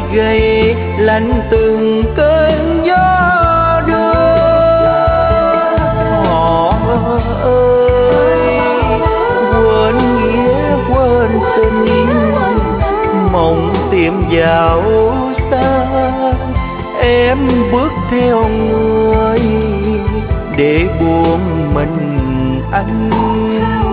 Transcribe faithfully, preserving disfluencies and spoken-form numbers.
gầy lạnh từng cơn gió đưa. Họ ơi quên nghĩa quên tình, mộng tìm dạo xa, em bước theo người để buông mình anh.